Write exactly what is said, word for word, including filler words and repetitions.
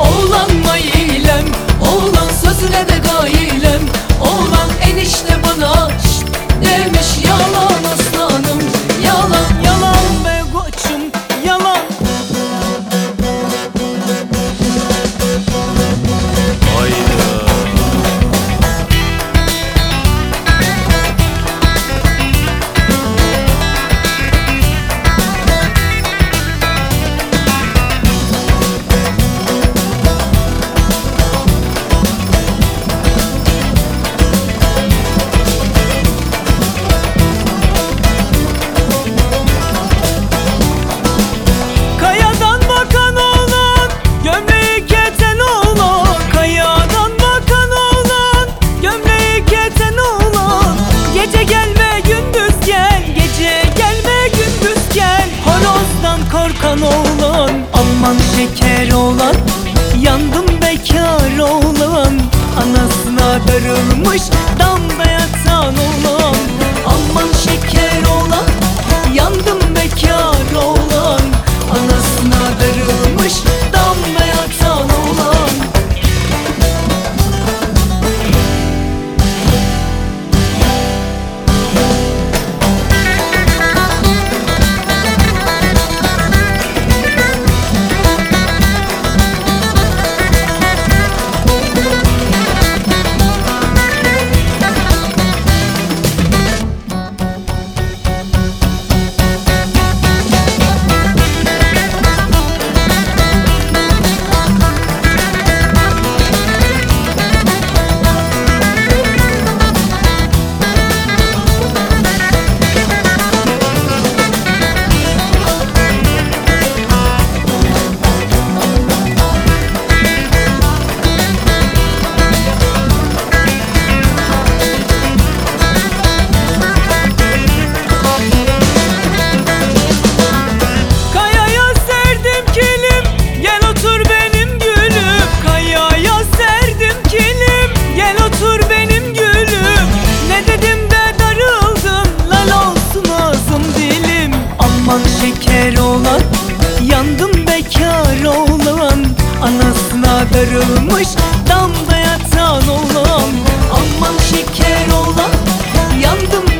Oğlan mailem, oğlan sözüne de gailem. Oğlan enişte bana şşt demiş, yalan aslanım, yalan. Yalan be koçum, yalan. Kayadan bakan oğlan, gömleği keten oğlan. Kayadan bakan oğlan, gömleği keten oğlan. Gece gelme gündüz gel, gece gelme gündüz gel. Horozdan korkan oğlan, aman şeker oğlan. Yandım bekar oğlan, anasına darılmış damda yatan oğlan. Aman şeker oğlan, yandım bekar oğlan. Anasına darılmış damda yatan oğlan. Kayaya serdim kilim, gel otur benim gülüm. Kayaya serdim kilim, gel otur benim gülüm. Ne dedim de darıldın, lal olsun ağzım dilim. Aman şeker oğlan, yandım bekar oğlan. Anasına darılmış damda yatan oğlan. Aman şeker oğlan, yandım